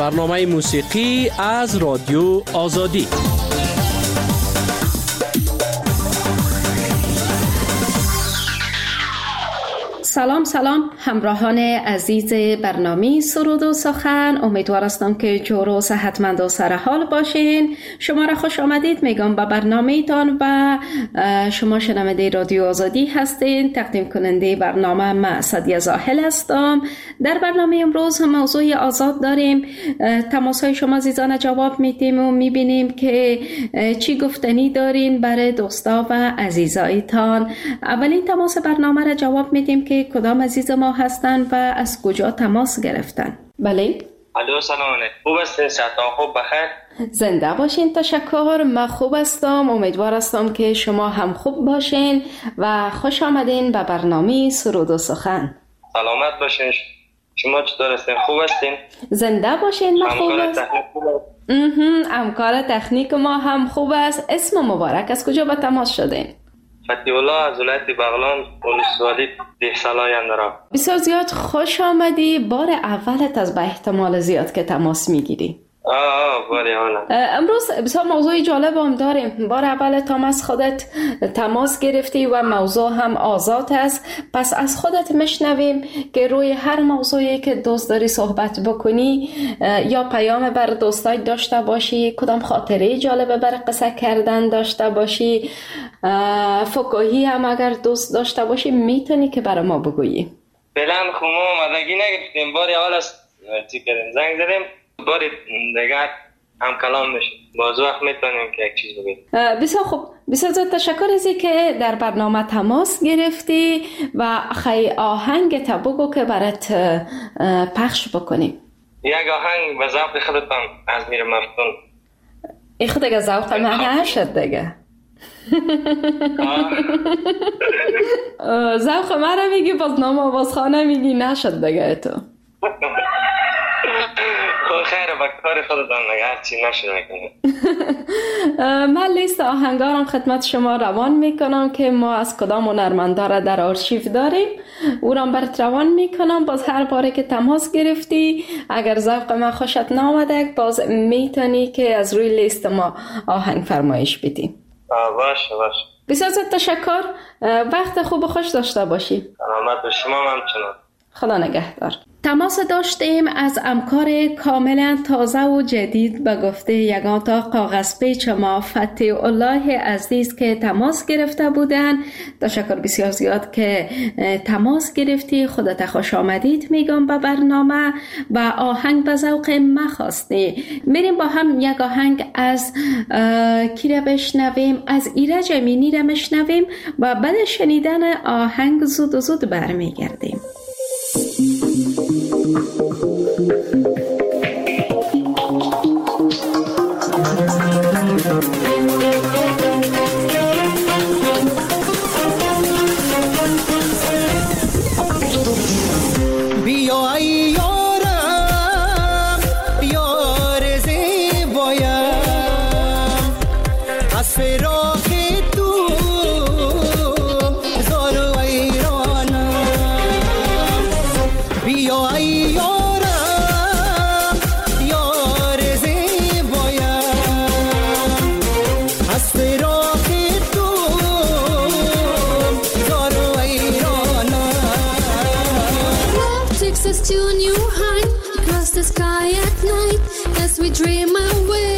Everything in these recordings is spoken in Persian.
برنامه موسیقی از رادیو آزادی. سلام همراهان عزیز برنامه سرود و سخن، امیدوار هستم که جور و صحتمند و سرحال باشین. شما را خوش آمدید میگم به برنامه تان و شما شنونده رادیو آزادی هستین. تقدیم کننده برنامه من سعدیه زاهل هستم. در برنامه امروز موضوع آزاد داریم. تماس های شما عزیزان جواب میدیم و میبینیم که چی گفتنی دارین برای دوستا و عزیزایتان. اولین تماس برنامه را جواب میدیم که کدام عزیز ما هستن و از کجا تماس گرفتن. بله. الو سلام علیکم. خوب هستین؟ صحتتون خوب بخیر؟ زنده باشین. تشکر. من خوب هستم. امیدوار هستم که شما هم خوب باشین و خوش آمدین به برنامه سرود و سخن. سلامت باشین. شما چطور هستین؟ خوب هستین؟ زنده باشین. من خوب هستم. همکار تکنیک ما هم خوب است. اسم مبارک، از کجا به تماس شدین؟ فتیح الله از ولایت بغلان، ولسوالی دهسالای اندرا. بسیار زیاد خوش آمدی. بار اولت از به احتمال زیاد که تماس میگیری. باری حالا. امروز بسیار موضوع جالب هم داریم. بار اولت هم از خودت تماس گرفتی و موضوع هم آزاد است. پس از خودت مشنویم که روی هر موضوعی که دوست داری صحبت بکنی یا پیام بر دوستای داشته باشی، کدام خاطره جالبه بر قصه کردن داشته باشی، فکاهی هم اگر دوست داشته باشی میتونی که برای ما بگویی. فعلا خب ما مدگی نگرفتیم. باری حال است چی کردیم، زنگ زدیم. باری دیگر هم کلام میشه. باز وقت میتونیم که یک چیز بگیم. بسیار خوب. بسیار زیاد تشکر ازی که در برنامه تماس گرفتی و خیلی آهنگ تا بگو که برات پخش بکنیم. یک آهنگ به ذوق خودتان از میر مفتون. این خود دیگه ذوق من نشد دیگه. ذوق من رو میگی باز نام آوازخانه میگی نشد دیگه تو. خیره با کار خودتان نگه هرچی نشد میکنه. من لیست آهنگارم خدمت شما روان میکنم که ما از کدام هنرمندا را در آرشیو داریم. او را برات روان میکنم. باز هر باره که تماس گرفتی اگر ذوق من خوشت نامده باز میتونی که از روی لیست ما آهنگ فرمایش بدی. باشه. بسیار زیاد تشکر. وقت خوب و خوش داشته باشی. سلامت به شما همچنان. خدا نگهدار. تماس داشتیم از همکار کاملا تازه و جدید به گفته یگان تا کاغذ پیچ ما فتیح الله عزیز که تماس گرفته بودن. تشکر بسیار زیاد که تماس گرفتی. خودت خوش آمدید میگم به برنامه و آهنگ به ذوق ما خواستی. میریم با هم یک آهنگ از کی را بشنویم؟ از ایرج امینی را بشنویم و بعد شنیدن آهنگ زود برمیگردیم. بیا ای یارم یار زیبایم از فراق تو زار و ایرانم. بیا ای یارم یار زیبایم از فراق تو زار و ایرانم. Love takes us to a new height, across the sky at night as we dream away.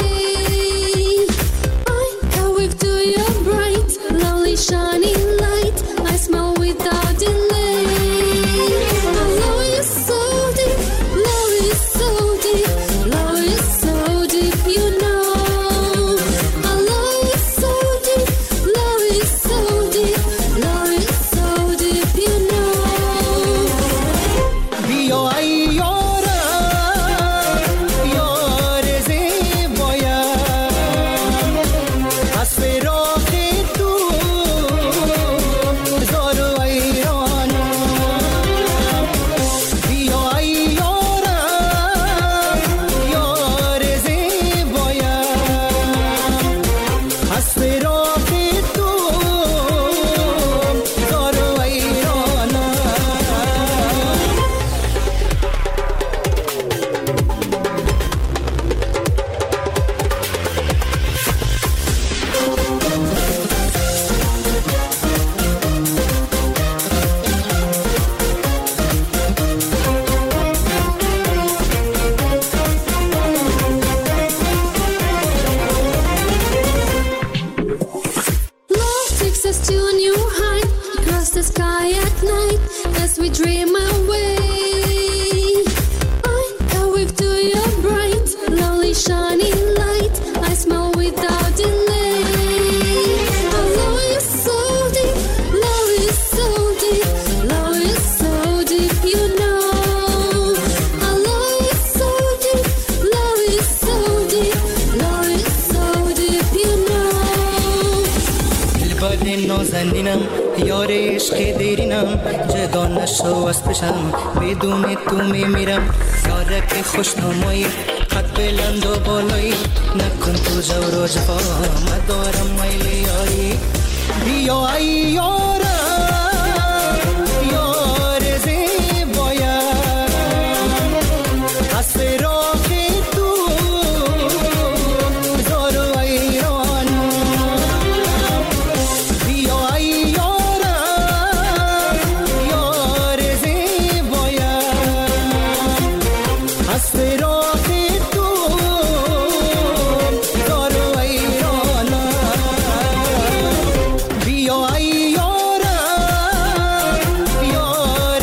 I can wave to your bright, lovely shining light. I smile without delay. Our love is so deep, love is so deep, love is so deep, you know. Our love is so deep, love is so deep, love is so deep, you know. بیا ای یارم یار زیبایم از فراق تو زار و ایرانم. بیا ای یارم یار زیبایم از فراق تو زار و ایرانم. dream away. I go with to your bright, lonely shining light. I smile without delay. Our love is so deep, love is so deep, love is so deep, you know. Our love is so deep, love is so deep, love is so deep, you know. دلبر نازنینم یار عشق دیرینم جدا نشو از پیشم بدون تو میمیرم یارک خوشنمایی قد بلند و بالایی نکن تو جور و جفا مدارم میل یاری بیا ای یارم یار زیبایم از فراق تو زار و ایرانم بیا ای یارم یار زیبایم از فراق تو زار و ایرانم بیا ای یارم یار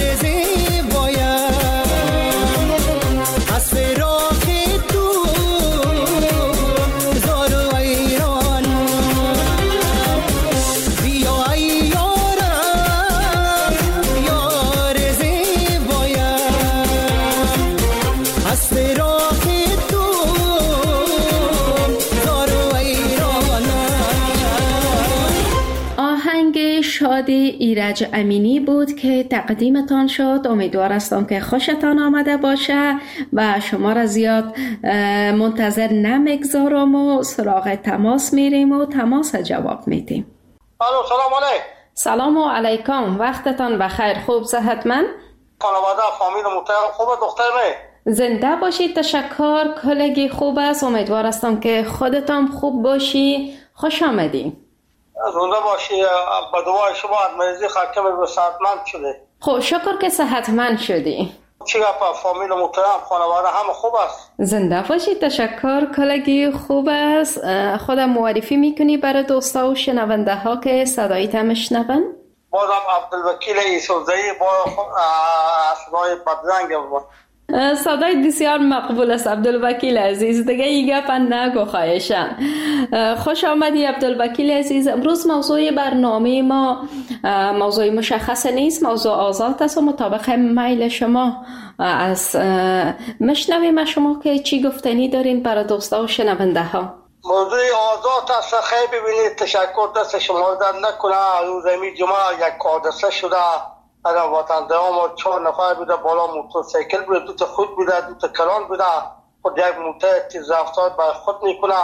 زیبایم از فراق تو زار و ایرانم بیا ای یارم یار زیبایم از فراق تو زار و ایرانم. آهنگ شادی ایرج امینی بود که تقدیمتان شد. امیدوار هستم که خوشتان آمده باشه و شما را زیاد منتظر نمیگذارم و سراغ تماس میریم و تماس جواب میدیم. الو سلام علیکم. سلام علیکم، وقتتان بخیر. خوب صحتمند؟ خانواده فامیل محترم خوبه دخترمه؟ زنده باشید. تشکر، کلگی خوب است. امیدوار هستم که خودتان خوب باشی. خوش آمدی. زنده باشی. به دعای شما از مریضی خرکم به صحتمند شده. خب شکر که صحتمند شدی. چی گپ فامیل محترم خانواده همه خوب است؟ زنده باشید. تشکر، کلگی خوب است. خودم معرفی میکنی برای دوستا و شنونده ها که صدایت هم شنون؟ بازم عبدالوکیل ایسوزایی با صدای بدرنگ بود. صدای بسیار مقبول است عبدالوکیل عزیز، دیگه این گپ نگو خواهشم. خوش آمدی عبدالوکیل عزیز. امروز موضوع برنامه ما موضوع مشخص نیست، موضوع آزاد است و مطابق میل شما از مشنویم شما که چی گفتنی دارین برای دوستا و شنونده ها. موضوع آزاد است. خیلی ببینید تشکر دست شما در نکنه. روز جمعه یک حادثه شده از وطنداران ما 4 نفر بوده، بالا موتورسیکل بوده، 2 تا خود بوده، 2 تا کلان بوده. خود یک موتور تیز رفتار بر خود میکنه.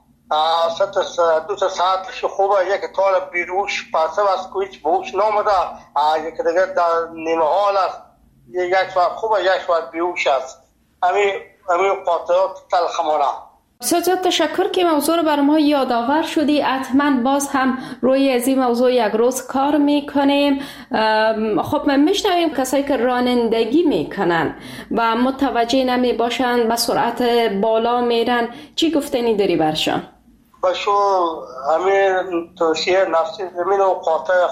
2 تا ساعتش خوبه. یک تار بیروش پرسه از کویچ بهوش نامده، یک دیگر در نیمه حال است. یک ساعت خوبه، یک ساعت بیروش است. همین خاطرات تلخمانه. بسیار تشکر که موضوع رو بر ما یادآور شدی. حتما باز هم روی از این موضوع یک روز کار میکنیم. خب میشنویم کسایی که رانندگی میکنن و متوجه نمی باشن، به سرعت بالا میرن، چی گفتنی داری برشان؟ باشو همین توصیه نفسی زمین و خاطر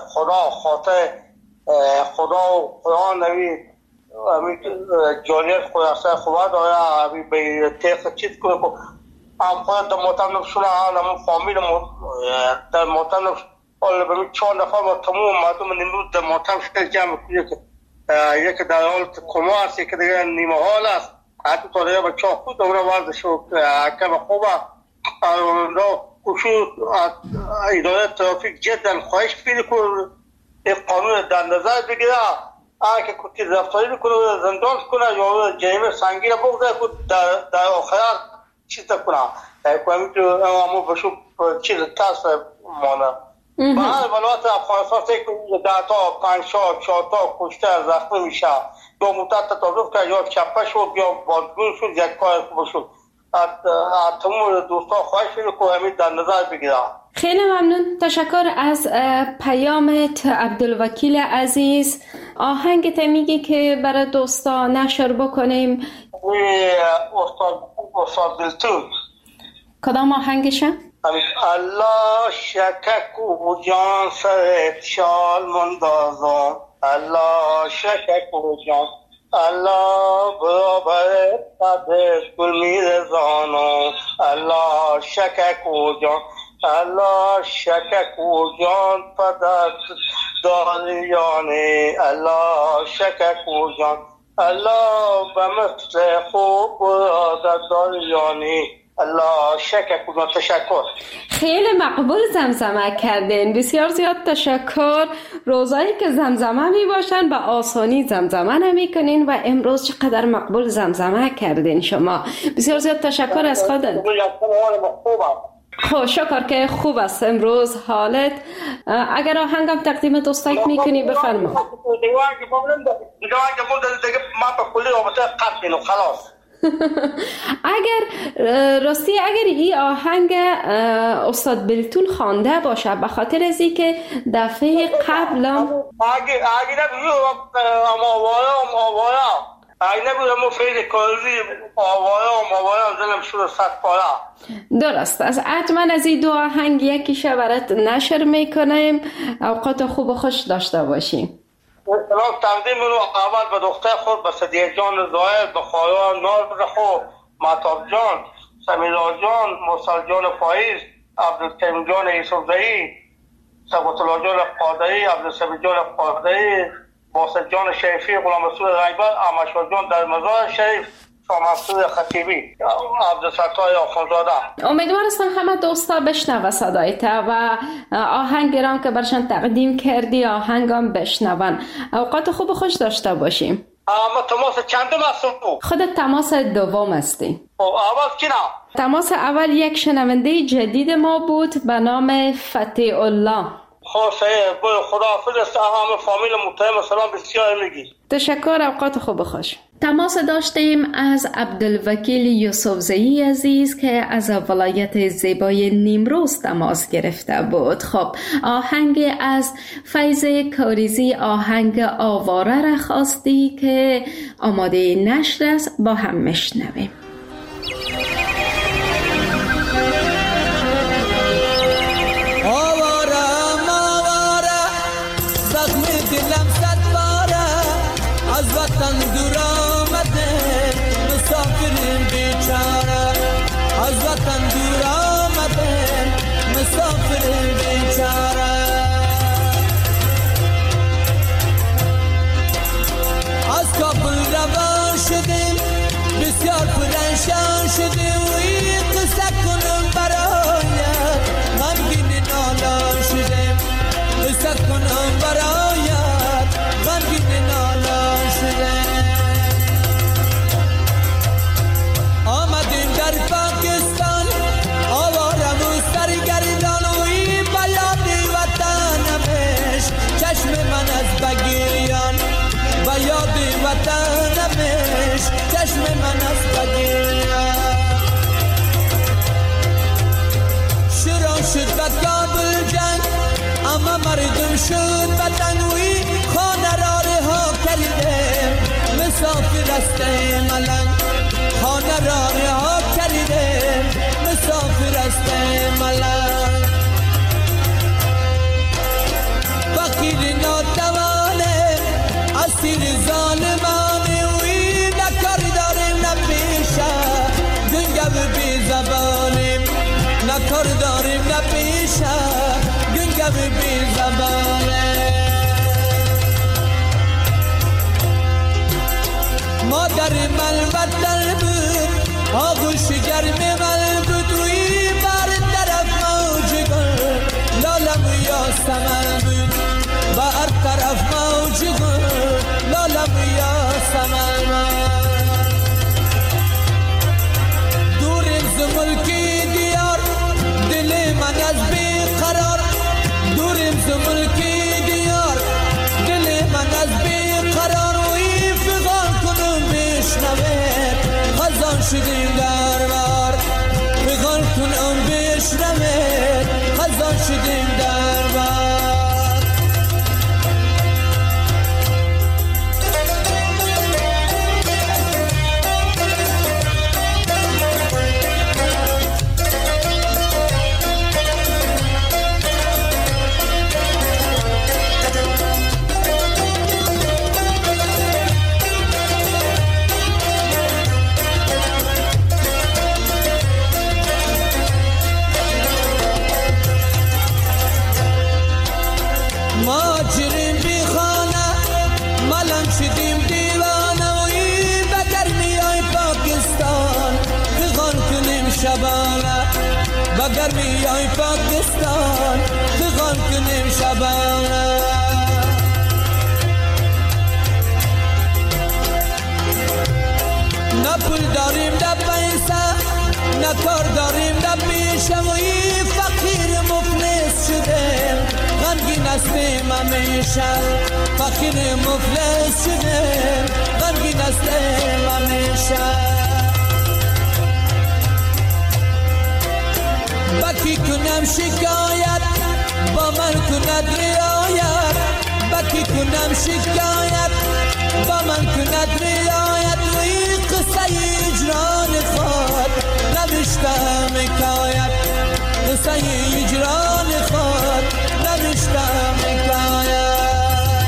خدا و قرآن همین جانیت خودسته خوبه داره. همین به تیخ چیز کنه که هم خود در محتم نفسونه همون فامیل در محتم نفس حالا به 4 نفر ما تمام مردم نیمروز در محتم شکل جمع کنید که یکی در حال کما است، یکی دیگر نیمه حال است. حتی تا دیگر بچه ها خود دوره ورزش و حکم خوبه کشور اداره ترافیک جدا خواهش پیدا کنه این قانون در نظر بگیره. که کتی رفتاری کنه زندان کنه یا جریمه سنگین بگذاره در آخرت چیز کنه که همون بشو چیز ترس مانه. به هر ولایت افغانستان 10 تا 5 تا 4 تا کشته زخمی میشه یا مدت تصادف کرد یا چپه شد یا بازگون شد یک کار خوب شد. تمام دوستا خواهش کنه همین در نظر بگیره. خیلی ممنون، تشکر از پیامت عبدالوکیل عزیز. آهنگت میگی که برای دوستا نشر بکنیم. استاد دلتون کدام آهنگشه؟ الله شکک و جان سرت شال مندازم الله شکر جان الله برابر قدش گل میرزانم الله شکر جان الله شکر جان پدر داریانه الله شکر جان الله به مثل خوب برادر داریانه الله شکر جان. تشکر. خیلی مقبول زمزمه کردین، بسیار زیاد تشکر. روزایی که زمزمه می باشن به آسانی زمزمه نمی کنین و امروز چقدر مقبول زمزمه کردین شما. بسیار زیاد تشکر از خودت. خب شکر که خوب است امروز حالت. اگر آهنگم تقدیم دوستایت میکنی بفرما. اگر این آهنگ استاد بلتون خوانده باشه به خاطر از اینکه دفعه قبل درست است. حتما از این دو آهنگ یکیشه برات نشر میکنیم. اوقات خوب و خوش داشته باشیم. سلام تقدیم رو اول به دختر خود، به صدیق جان زاهر، به خواهران ناز خود، مهتاب جان، سمیرا جان، مرسل جان فایز، عبدالکریم جان یوسفزئی، ثبات الله جان قادری، عبدالسبیل جان قادری، باسط جان شریفی، غلام رسول غیبت، احمد شاه جان در مزار شریف، شاه منصور خطیبی، عبدالستار آخونزاده. امیدوار هستم همه دوستا بشنوه صدایت و آهنگ رام که برشان تقدیم کردی آهنگام بشنون. اوقات خوب و خوش داشته باشیم. اما تماس چندم هستم؟ خودت تماس دوم هستی. اول کی نه؟ تماس اول یک شنونده جدید ما بود به نام فتح الله. خوشی خدا حافظ است. همه فامیل محترم سلام بسیار میگی. تشکر. اوقات خوب و خوش. تماس داشتیم از عبدالوکیل یوسفزئی عزیز که از ولایت زیبای نیمروز تماس گرفته بود. خب آهنگ از فیض کاریزی، آهنگ آواره را خواستی که آماده نشر است، با هم میشنویم. بسیار پرنشان شده و این قصه کنم برایت غمگین نالان شده، قصه کنم برایت غمگین نالان شده. آمدیم در پاکستان آوارم و سرگردان و این بیاد وطنمش چشم من از بگیریان بیاد وطنمش چشم من از بگیریان. شروع شد به کابل جنگ اما مردم شد به تنگوی خانه را رها کرده مسافر است ملنگ خانه را رها کرده مسافر است ملنگ. فقیر ناتوانه اسیر ظالمانه وی نکار داریم نپیشه گنگو بی زبانیم نکار داریم نپیشه گنگو بی زبانه. مادر من بدل بود آغوش گرم من بود وی بر طرف موج گل لالم یا سمن بود بر طرف موج گل لالم یا سمن. دوریم ز ملکی دیار دل من از بیقرار دوریم ز ملکی دیار دل من از بیقرار و این فغان کنم بشنوه خزان شدیم در بار فغان کنم بشنوه خزان شدیم در بار. ماجریم بی خانه ملم شدیم دیوانه وی بگر میای پاکستان فغان کنیم شبانه بگر میای پاکستان فغان کنیم شبانه نه پول داریم نه پیسه نه کار داریم نه پیشه وی فقیر مفلس شدیم غمگین هستیم همیشه فقیر مفلس شدیم غمگین هستیم همیشه بکی کنم شکایت با من کند رعایت بکی کنم شکایت با من کند رعایت وی قصه اجران خود نوشتم حکایت قصه اجران خود نوشتم حکایت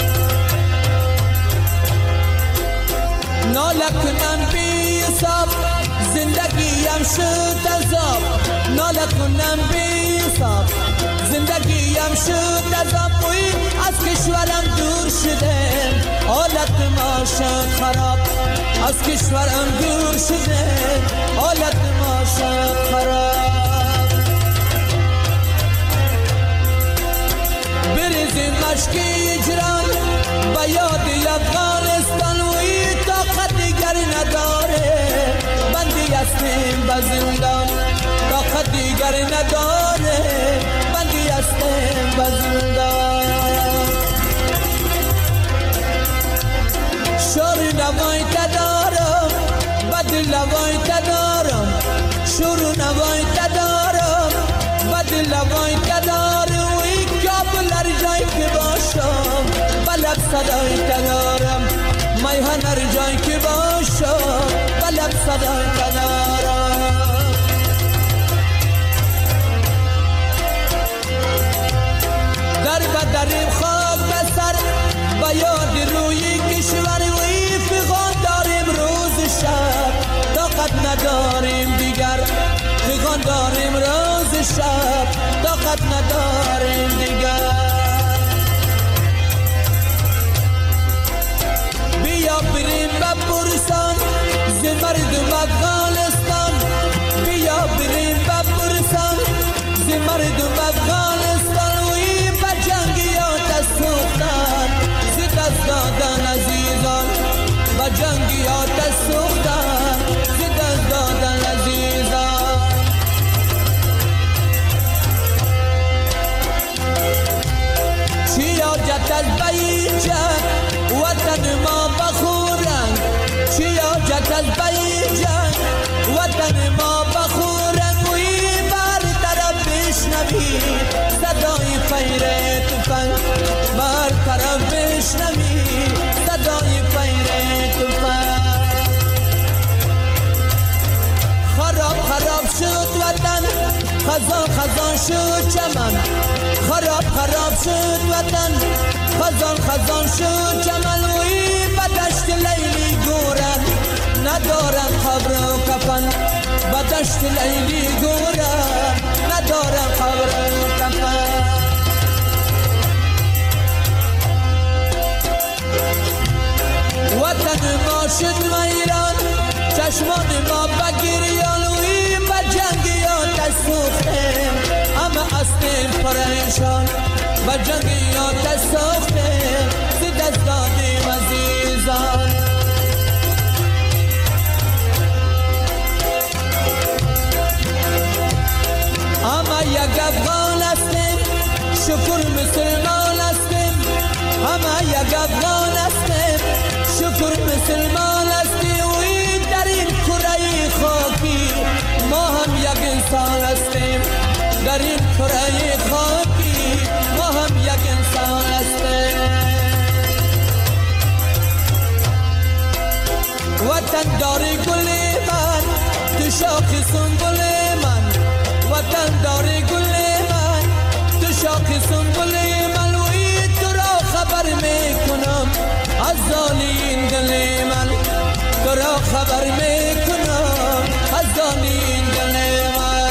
ناله کنم بی حساب زندگیم شد عذاب ناله کنم بی حساب زندگیم شد عذاب وی از کشورم دور شدم حالت ما شد خراب از کشورم دور شدم حالت ما شد خراب بریزیم مشک اجران با یاد افغانستان وی طاقت دیگر نداره بندی هستیم به زندان طاقت دیگر نداره بندی هستیم به زندان شور نوای تدارم بد لوای تدارم شور نوای تدارم بد لوای تدارم وی کابل هر جای که باشم بلب صدای تدارم میهن هر جای که باشم بلب صدای تدارم در بدریم خاک بسر با یاد روی کشور وی فغان داریم روز شب طاقت نداریم دیگر فغان داریم روز شب طاقت نداریم دیگر بیا بریم بپرسان ز مردم افغانستان بیا بریم بپرسان ز مردم افغانستان وی با جنگیات سوختن ز دست دادن عزیزان با جنگیات سوختن ز دست دادن عزیزان چی حاجت از بیجن وطن ما بخورن چی حاجت از بیجن وطن ما بخورن وی بر طرف بشنوی صدای فیر تفنگ بر طرف بشنوی صدای فیر تفنگ خراب خراب شد وطن خزان خزان شد چمن خراب خراب شد وطن خزان خزان شد چمن وی بدشت لیلی گورن ندارن قبر و کفن بدشت لیلی گورن ندارن قبر و کفن وطن ما شد ویران چشمان ما بگریان وی با جنگیات سوختیم همه هستیم پریشان با جنگیات سوختیم ز دست دادیم عزیزان همه یک افغان هستیم شکر مسلمان هستیم همه یک افغان هستیم شکر مسلمان هستیم وی در این کره خاکی ما هم یک انسان هستیم در این کره خاکی ما هم یک انسان هستیم وطن داری گل من تو شاخ سنبل من وطن داری گل من تو شاخ سنبل من وی تو را خبر میکنم از زالین دل من تو را خبر میکنم از زالین دل من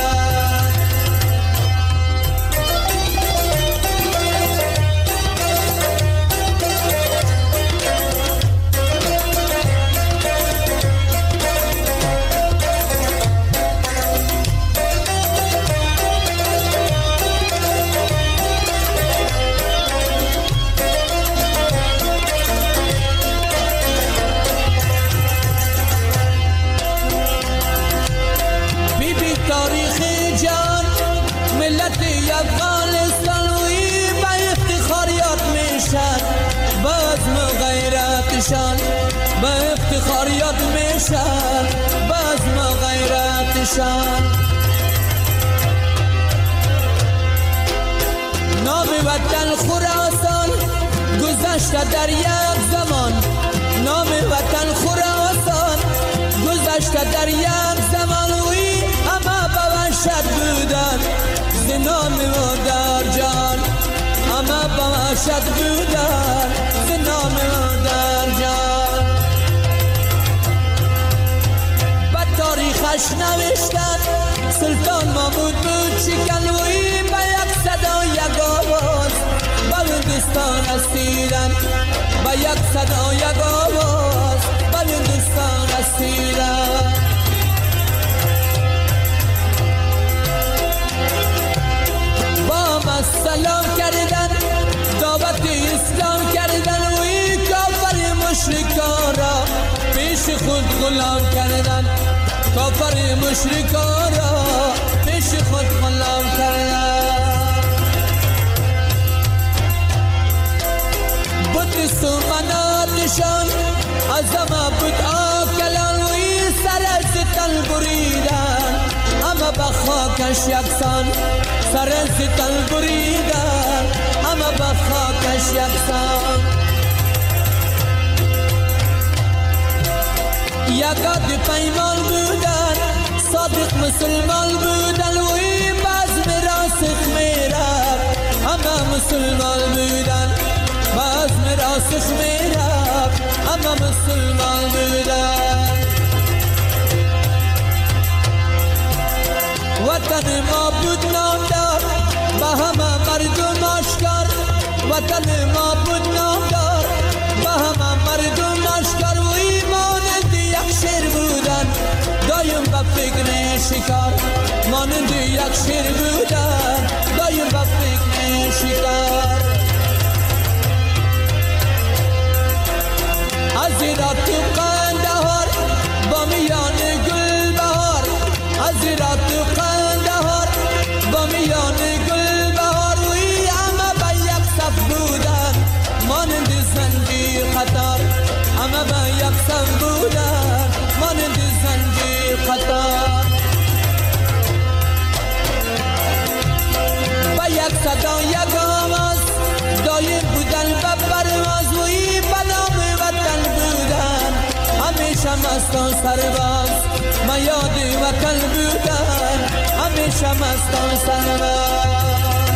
باشد باز ما غیرتشان. نام وطن خراسان گذشته در یک زمان، نام وطن خراسان گذشته در یک زمان. وی اما به وحشت بودن ز نام مادر جان، اما به وحشت بودن ز نام مادر جان. به تاریخش نوشتن سلطان محمود بود شکن. وی به یک صدا یک آواز به هندوستان رسیدن، به یک صدا یک آواز به هندوستان رسیدن. با ما سلام کردن، دعوت اسلام کردن. وی کافر مشرکان را پیش خود غلام کردن، کافر مشرکان را پیش خود غلام کردن. بود سومناتشان از همه بود آکلان. وی سر از تن بریدن اما به خاکش یکسان، سر از تن بریدن اما به خاکش یکسان. یکاد پیمان بودن صادق مسلمان بودن. وی باز راسخ میرد اما مسلمان بودن، باز راسخ میرد اما مسلمان بودن. وطن ما بود نامدار با همه مردم آشکار، وطن ما بود نامدار با همه مردم آشکار. وی مانند یک شیر بودن دایم به فکر شکار، مانند یک شیر بودن دایم به فکر شکار. از ایرات تو قندهار با میان گل بهار، از ایرات تو قندهار با میان گل بهار. وی اما به یک صف بودن مانند زنجیر قطار، اما به یک صف بودن مانند زنجیر قطار. با یک صدا یک آواز دایر بودن به پرواز. وی به نام وطن بودن همیشه مستان سرباز، ما یاد وطن بودن همیشه مستان سرباز.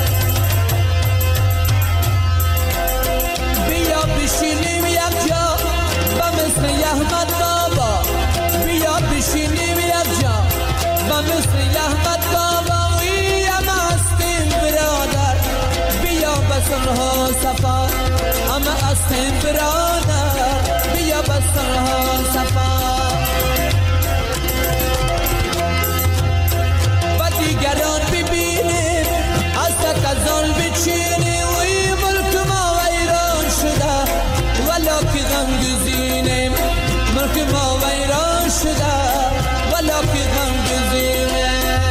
بیا بشینیم یک جا به مثل احمد بابا، بیا بشینیم یک جا به مثل احمد بابا. وی اما هستیم برادر بیا به صلح و صفا، اما هستیم برادر بیا به صلح و صفا. و دیگران ببینیم از تکزان بچینیم. وی ملک ما ویران شده ولا که غم گزینیم، ملک ما ویران شده ولا که غم گزینیم.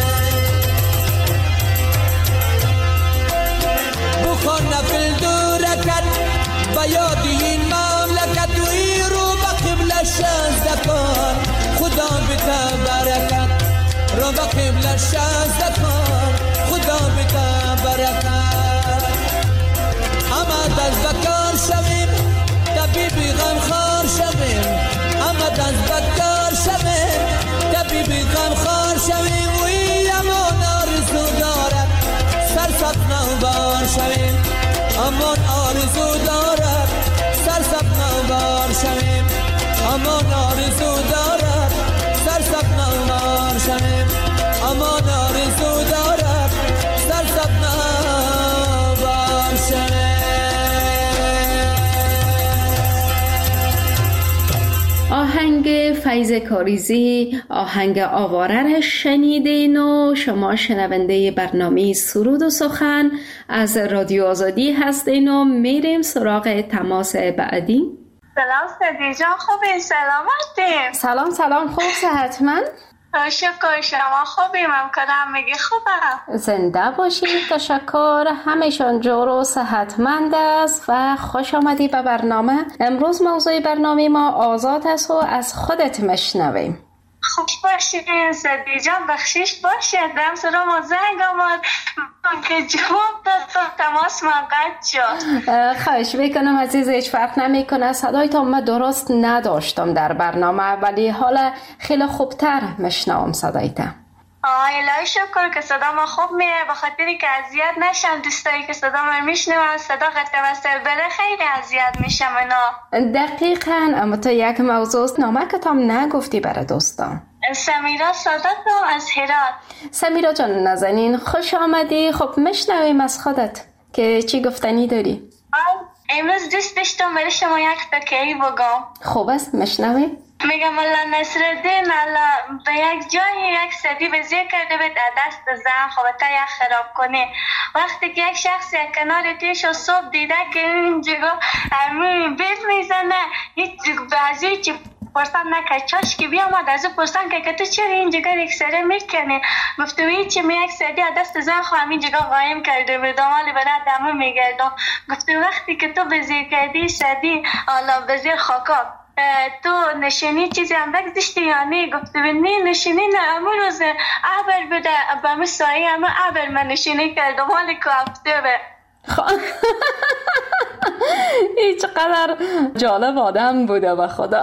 بخور نفل دورکت و یاد این مملکت. وی رو به قبله شازدکان خدا بتا برکت، رو به قبله شازدکان خدا بتا برکت. اما دست بکار شویم طبیبی غمخوار شویم، اما دست بکار شویم طبیبی غمخوار شویم. وی امان آرزو دارد سرسبز نوبار شویم، امان آرزو دارد سرسبز نوبار شویم، امان آرزو دارد سرسبز نوبار شویم، امان آرزو دارد سرسبز نوبار شویم. آهنگ فیض کاریزی، آهنگ آواره شنیدین و شما شنونده برنامه سرود و سخن از رادیو آزادی هستین و میریم سراغ تماس بعدی. سلام سدی جان، خوبی؟ سلامتیم؟ سلام خوب، صحتمند؟ شکر شما خوبیم، همکارم میگه خوبم. زنده باشید. تشکر. همیشان جور و صحتمند است و خوش آمدی به برنامه. امروز موضوع برنامه ما آزاد است و از خودت مشنویم. خوش باشین سدی جان، بخشش باشه. دم سر ما زنگ آمد که جواب داد، تماس من قطع شد. خواهش میکنم عزیز، هیچ فرق نمیکنه. صدای تو من درست نداشتم در برنامه، ولی حالا خیلی خوبتر مشنوم صدایت. الهی شکر که صدا ما خوب میره، به خاطری که اذیت نشم. دوستایی که صدا ما میشنون صدا قطع و سر بره خیلی اذیت میشم اینا. دقیقاً. اما تو یک موضوع نامه که تام نگفتی برای دوستان. سمیرا ساداتم از هرات. سمیرا جان نازنین خوش آمدی. خب مشنویم از خودت که چی گفتنی داری. امروز دوست داشتم برای شما یک تکیه‌ای بگم. خوب است، مشنویم. میگم الله نصرالدین الله به یک جایی یک صدی وزیر کرده به دست زن خوابتا یک خراب کنه. وقتی که یک شخص یک کنار تیش و صبح دیده که این جگا همین بیت میزنه، هیچ بعضی چی پرسان نکرد، چاش که بیامد از او پرسان که تو چرا این جگا یک سره میکنی؟ گفتم هیچی، می یک سدی دست زن خو همین جگا قایم کرده به دامال بنا دمو میگردم. گفتم وقتی که تو وزیر کردی سدی الله وزیر خاکا، تو نشینی چیزی هم بگذاشتی یا نه؟ گفته نه نشینی نه، امو روز عبر بده به مسایی امو عبر من نشینی کردم حالی که هفته به هیچ قدر جالب آدم بوده به خدا.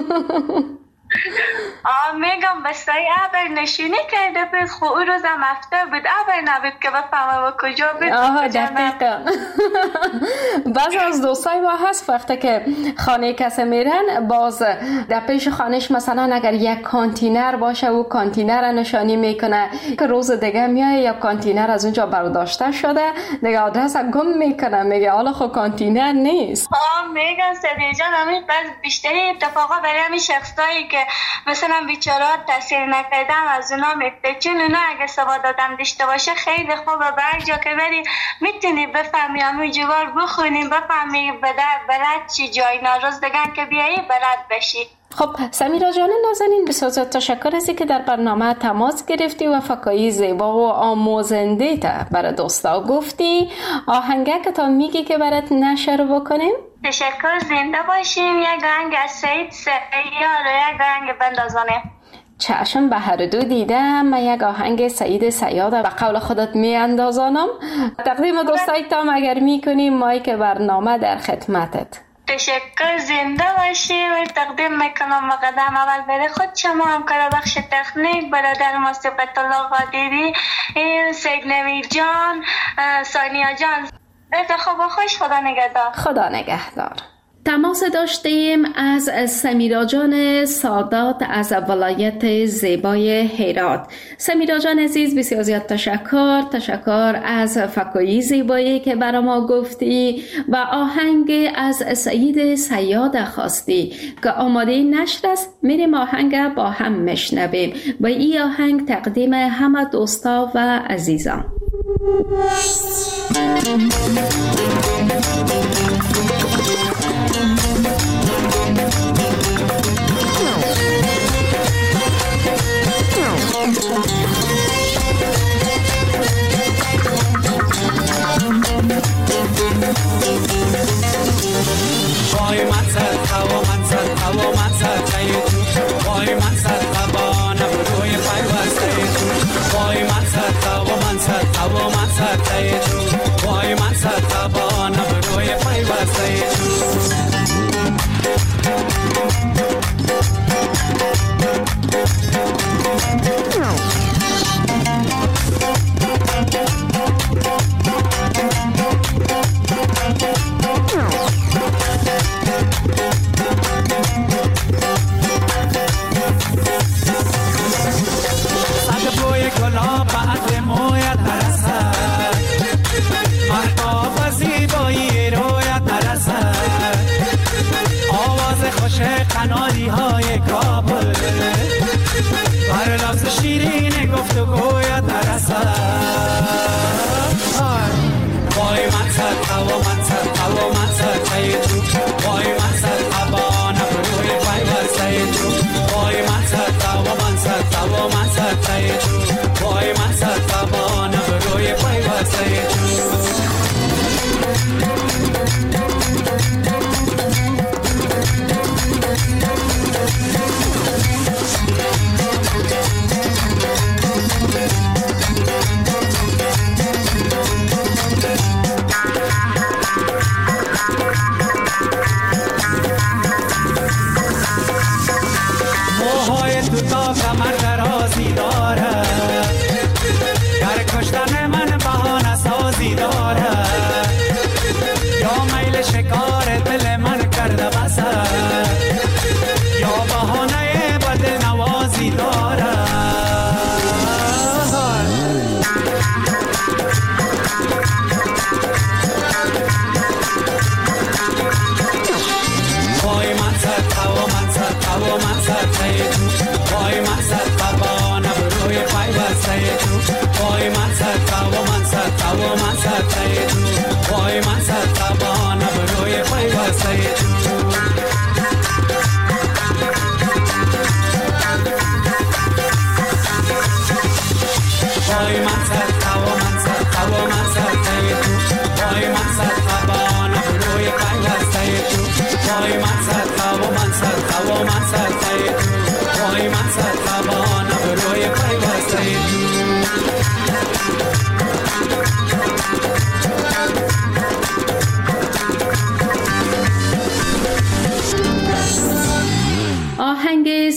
میگم بسای عبر نشینی کرده بود، خو او روز هم هفته بود، عبر نبود که بفهمه و کجا بود. دقیقا. بعض از دوستای ما هست وقتی که خانه کسی میرن، باز در پیش خانش مثلا اگر یک کانتینر باشه و کانتینر نشانی میکنه که روز دیگه میای یا کانتینر از اونجا برداشته شده، دیگه آدرس گم میکنه، میگه حالا خب کانتینر نیست. میگم سدی جان همین بیشتری اتفاقا برای همین شخصایی که مثلا بیچارات تاثیر نکردم از اونا میفته، چون اونا اگه سواد آدم داشته باشه خیلی خوبه. به هر جا که بری میتونی بفهمی، همون جوار بخونی بفهمی بلد چی جای ناروز دگن که بیایی بلد بشی. خب سمیرا جان نازنین، بسیار تشکر ازی که در برنامه تماس گرفتی و فکایی زیبا و آموزنده تا برای دوستا گفتی. آهنگه که تا میگی که برات نشر بکنیم. تشکر، زنده باشیم. یک آهنگ از سعید سیاد و یک آهنگ بندازانه. چشم به هر دو دیدم. من یک آهنگ سعید سیاد به قول خودت می اندازانم. تقدیم دوستای تام اگر میکنیم، مایک برنامه در خدمتت. تشکر، زنده باشی. و تقدیم میکنم مقدم اول برای خود شما، همکار بخش تکنیک برادر ما صفت الله قادری، سید نویر جان، ثانیه جان. خوب و خوش. خدا نگهدار. خدا نگهدار. تماس داشتیم از سمیرا جان سادات از ولایت زیبای هرات. سمیرا جان عزیز، بسیار زیاد تشکر از فکایی زیبایی که برای ما گفتی و آهنگ از سعید سیاد خواستی که آماده نشر است. میریم آهنگ با هم مشنویم و این آهنگ تقدیم همه دوستا و عزیزان. وای من سر هوا من سر هوا من سر تو وای من سر هوا نبروی پیوسته تو وای من سر هوا من سر هوا من سر تو وای من سر هوا نبروی پیوسته تو قناری های کابل بر لفظ شیرین گفتگویت نرسد. وای من سر هوا من سر هوا من سر تو وای من سر هوا نبروی پیوسته تو وای من سر هوا من سر هوا من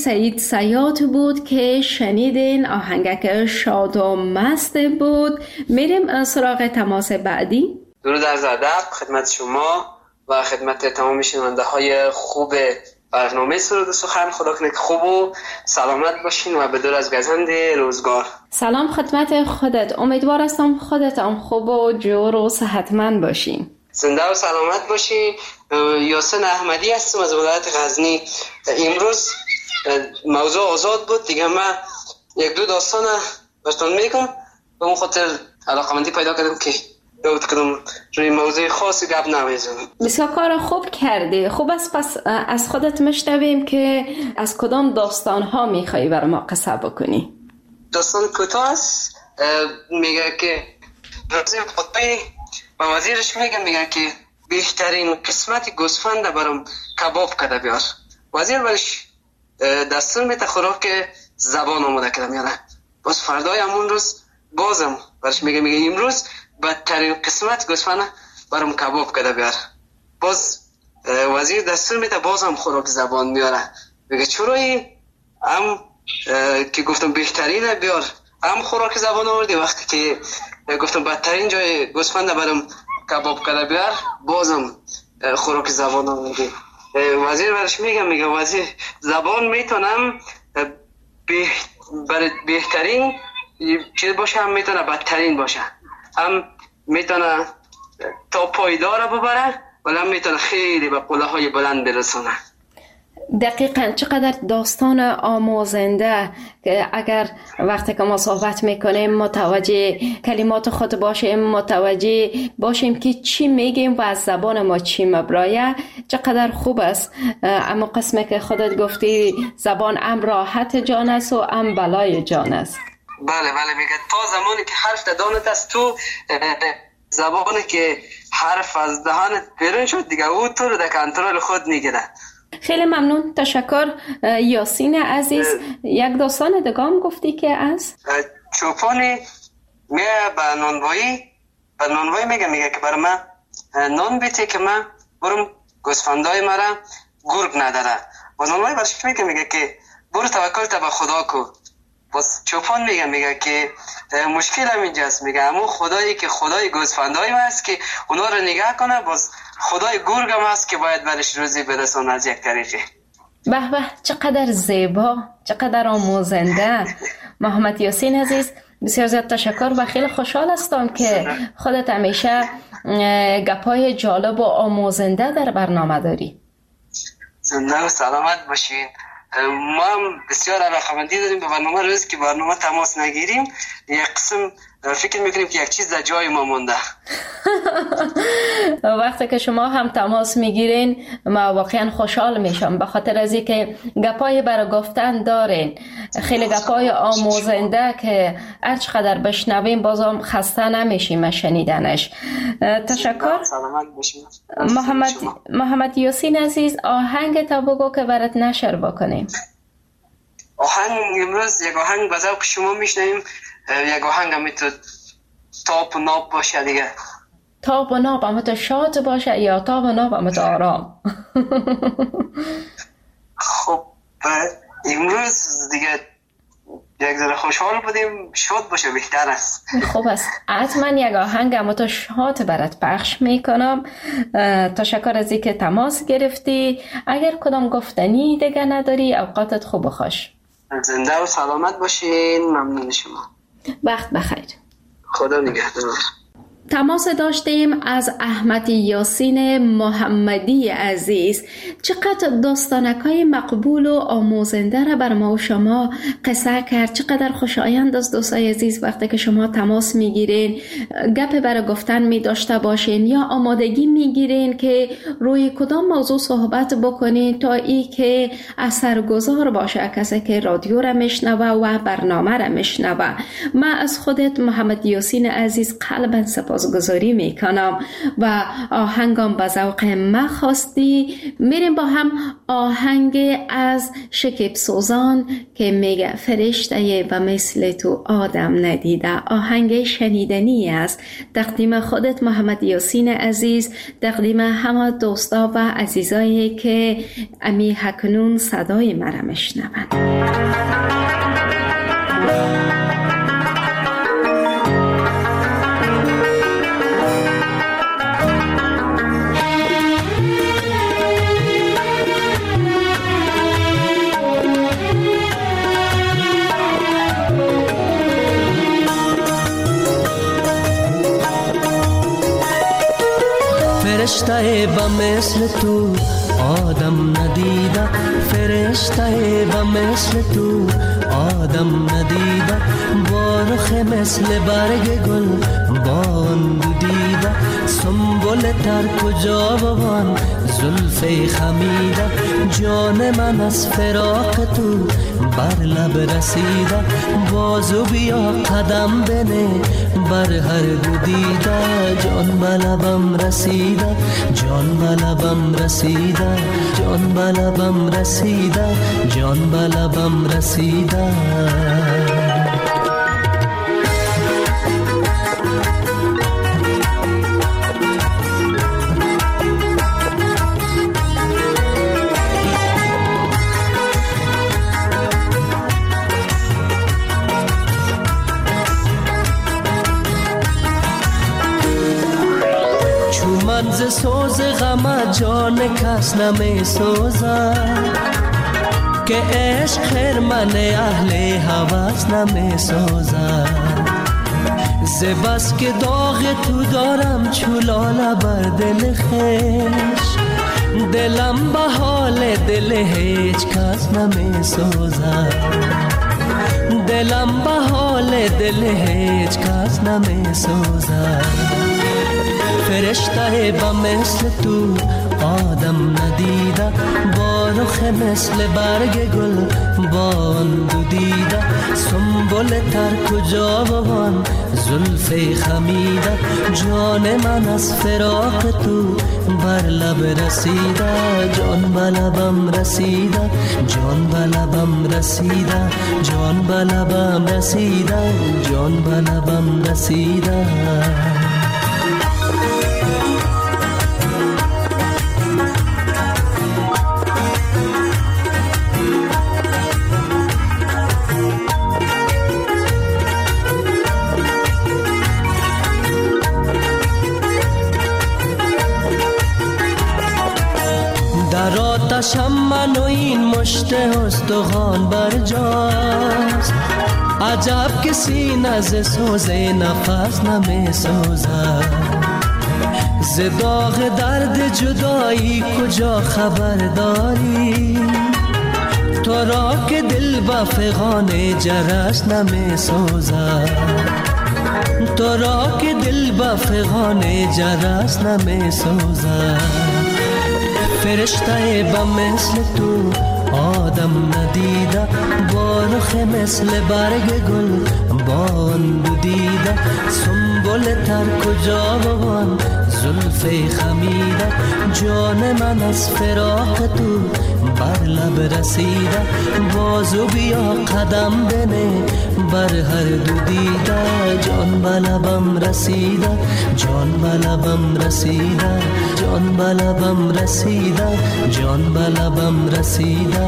سعید صیاد بود که شنیدین. آهنگک شاد و مست بود. میریم سراغ تماس بعدی. درود از ادب خدمت شما و خدمت تمام شنونده های خوب برنامه سرود و سخن. خدا کنه که خوب و سلامت باشین و به دور از گزند روزگار. سلام خدمت خودت. امیدوار هستم خودت هم خوب و جور و صحتمند باشین. زنده و سلامت باشین. یاسین احمدی هستم از ولایت غزنی. امروز موضوع آزاد بود دیگه. من یک دو داستان براتون میگم. به اون خاطر علاقمندی پیدا کردم که کدوم روی موضوع خاصی گپ نمیزنم. بسیار کار خوب کردی. خوب است. پس از خودت میشنویم که از کدام داستان ها میخوایی برای ما قصه بکنی. داستان کوتاه است. میگه که رازی قطبی با وزیرش میگه که بهترین قسمت گوسفند برام کباب کرده بیار. وزیر برش دستور میده خوراک زبان آماده کرده میاره. باز فردای همون روز بازم برش میگه امروز بدترین قسمت گوسفند برام کباب کرده بیار. باز وزیر دستور میده بازم خوراک زبان میاره. میگه چرایی هم که گفتم بهترینه بیار هم خوراک زبان آوردی، وقتی که گفتم بدترین جای گوسفند برام کباب کرده بیار بازم خوراک زبان آوردی. وزیر برش میگه وزیر زبان میتونم بهترین چیز باشه، هم میتونه بدترین باشه، هم میتونه تا پایدار ببره ولی هم میتونه خیلی به قله های بلند برسونه. دقیقاً چقدر داستان آموزنده که اگر وقتی که ما صحبت میکنیم متوجه کلمات خود باشیم، متوجه باشیم که چی میگیم و از زبان ما چی مبرایه، چقدر خوب است. اما قسمی که خودت گفتی زبان ام راحت جان است و ام بلای جان است. بله میگه تا زمانی که حرف دهانت است تو زبانی که حرف از دهانت بیرون شد دیگه او تو رو در کنترل خود میگیره. خیلی ممنون، تشکر یاسین عزیز. یک داستان دیگه هم گفتی که از چوپانی میه به نانوایی میگه که برای من نان بیتی که من برم گوسفندای مرا گرگ نداره. و نانوایی برش میگه که برو توکل به خدا کو. بس چوپان میگه که مشکل هم اینجاست. میگه همون خدایی که خدای گوسفندای هست که اونا رو نگاه کنه، بس خدای گرگ هم هست که باید برش روزی برسونه از یک طریقی. به چقدر زیبا، چقدر آموزنده. محمد یاسین عزیز بسیار زیاد تشکر و خیلی خوشحال هستم که خودت همیشه گپای جالب و آموزنده در برنامه داری. زنده و سلامت باشین. ما هم بسیار علاقمندی داریم به برنامه. روز که برنامه تماس نگیریم یک قسم فکر میکنیم که یک چیز در جای ما مونده. وقتی که شما هم تماس میگیرین ما واقعا خوشحال میشم، به خاطر از اینکه گپای برای گفتن دارین، خیلی گپای آموزنده که هر چقدر بشنویم بازم خسته نمیشیم شنیدنش. تشکر. محمد یاسین عزیز، آهنگ تا بگو که برات نشر بکنیم. آهنگ امروز یک آهنگ به ذوق شما میشنویم. یک آهنگ هم تو تاپ و ناب باشه دیگه. تاپ و ناب هم تو شاد باشه یا تاپ و ناب هم تو آرام؟ خب امروز دیگه یک ذره خوشحال بودیم، شاد باشه بهتر است. خوب است. حتما یک آهنگ هم تو شاد برات پخش میکنم. تشکر از اینکه تماس گرفتی. اگر کدام گفتنی دیگه نداری اوقاتت خوب و خوش. زنده و سلامت باشین. ممنون شما. وقت بخیر. خدا نگهدار. تماس داشتیم از احمد یاسین محمدی عزیز. چقدر داستانکای مقبول و آموزنده را بر ما و شما قصه کرد. چقدر خوشایند از دوستای عزیز وقتی که شما تماس میگیرین گپ برای گفتن می داشته باشین یا آمادگی میگیرین که روی کدام موضوع صحبت بکنین تا ای که اثرگذار باشه کسی که رادیو را میشنوه و برنامه را میشنوه. من از خودت محمد یاسین عزیز قلباً سپاسگزارم. سپاسگزاری میکنم و آهنگم به ذوق ما خواستی. میریم با هم آهنگ از شکیب سوزان که میگه فرشته و مثل تو آدم ندیده. آهنگ شنیدنی است. تقدیم خودت محمد یاسین عزیز، تقدیم همه دوستا و عزیزایی که امی هکنون صدای مرا میشنوند. فرشته به مثل تو آدم ندیده، فرشته به مثل تو آدم ندیده، با رخ مثل برگ گل بانگ دیده، سنبل تر کجا بوان زلف خمیده، جان من از فراق تو بر لب رسیده، بازو بیا قدم بنه بر هر بودیده، جان به لبم رسیده، جان به لبم رسیده، جان به لبم رسیده، جان به لبم رسیده. ز سوز غم جان کس نمی سوزد، که عشق خرمن اهل هوس نمی سوزد، ز بس که داغ تو دارم چولاله بر دل خویش، دلم به حال دل هیچ کس نمی سوزد، دلم به حال دل هیچ کس نمی سوزد. فرشته با مثل تو آدم ندیده، با رخ مثل برگ گل بانگ دیده، سنبل تر کجا بوان زلف خمیده، جان من از فراق تو بر لب رسیده، جان به لبم رسیده، جان به لبم رسیده، جان به لبم رسیده، جان به لبم رسیده. در آتشم من و این مشت استخوان برجاست، عجب که سینه ز سوز نفس نمی سوزد، ز داغ درد جدایی کجا خبر داری، تو را که دل با فغان جرس نمی سوزد، تو را که دل با فغان جرس نمی سوزد. فرشته با مثل تو آدم ندیده، با رخ مثل برگ گل بانگ دیده، سنبل تر کجا بوان زلف خمیده، جان من از فراق تو بر لب رسیده، بازو بیا قدم بنه بر هر دو دیده، جان به لبم رسیده، جان به لبم رسیده، جان به لبم رسیده، جان به لبم رسیده.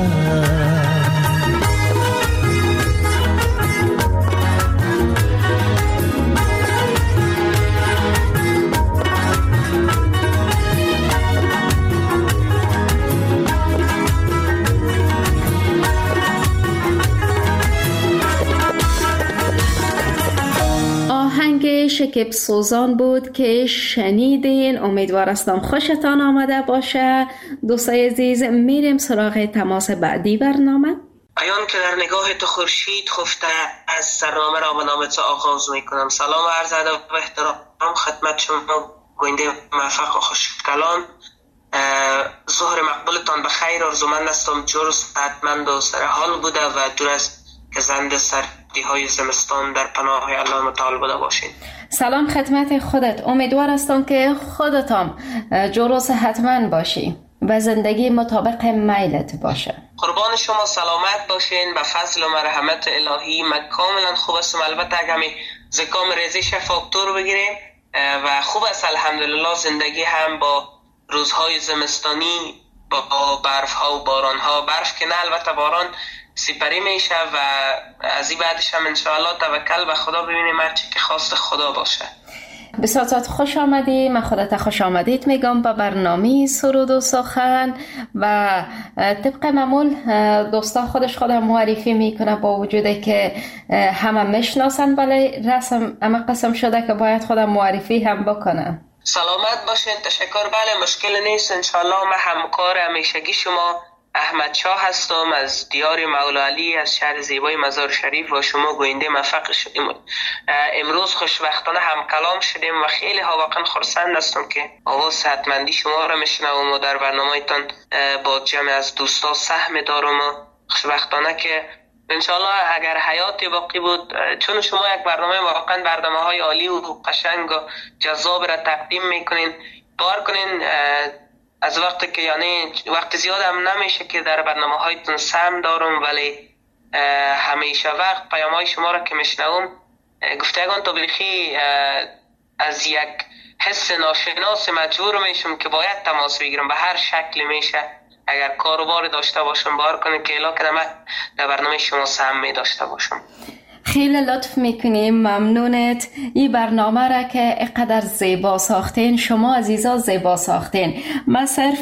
شکیب سوزان بود که شنیدین. امیدوار هستم خوشتان آمده باشه. دوستای عزیز، میریم سراغ تماس بعدی برنامه. ایان که در نگاه تو خورشید خفته، از سرنامه را به نام تو آغاز میکنم. سلام و عرض ادب و احترام خدمت شما گوینده موفق و خوشکلان. ظهر مقبولتان به خیر آرزومند هستم. جور و صحتمند و سرحال بوده و دور از گزند سردی های زمستان در پناه الله متعال بوده باشین. سلام خدمت خودت. امیدوار هستم که خودتان جور و صحتمند باشی و زندگی مطابق میلت باشه. قربان شما، سلامت باشین. به فضل و مرحمت الهی من کاملا خوب هستم. البته اگه همین زکام ریزش فاکتور بگیریم و خوب است الحمدلله. زندگی هم با روزهای زمستانی با برف ها و باران ها، برف که نه البته باران سپری میشه و از این بعدش هم انشاءالله توکل به خدا ببینیم هرچی که خواست خدا باشه. بسیار خوش آمدی. من خودت خوش آمدید میگم به برنامه سرود و سخن و طبق معمول دوستا خودم معرفی میکنه، با وجوده که همه میشناسن ولی رسم اما قسم شده که باید خودم معرفی هم بکنم. سلامت باشین. تشکر. بله مشکل نیست انشاءالله. من همکار همیشگی شما احمد شاه هستم از دیار مولا علی از شهر زیبای مزار شریف و شما گوینده موفق شدیم. امروز خوشبختانه هم کلام شدیم و خیلی ها واقعا خرسند هستم که آواز صحتمندی شما را میشنوم و در برنامه‌تان با جمع از دوستا سهم دارم و خوشبختانه که انشالله اگر حیاتی باقی بود، چون شما یک برنامه واقعا برنامه‌های عالی و قشنگ و جذاب را تقدیم میکنین، بار کنین از وقتی که یعنی وقت زیاد هم نمیشه که در برنامه هایتون سهم دارم، ولی همیشه وقت پیام های شما را که میشنوم گفتگان تو بلیخی از یک حس ناشناس مجبور میشم که باید تماس بگیرم. به هر شکل میشه اگر کاروبار داشته باشم بار کنم که الا کنم در برنامه شما سهم می داشته باشم. خیلی لطف میکنیم، ممنونت. این برنامه را که اقدر زیبا ساختین، شما عزیزا زیبا ساختین. من صرف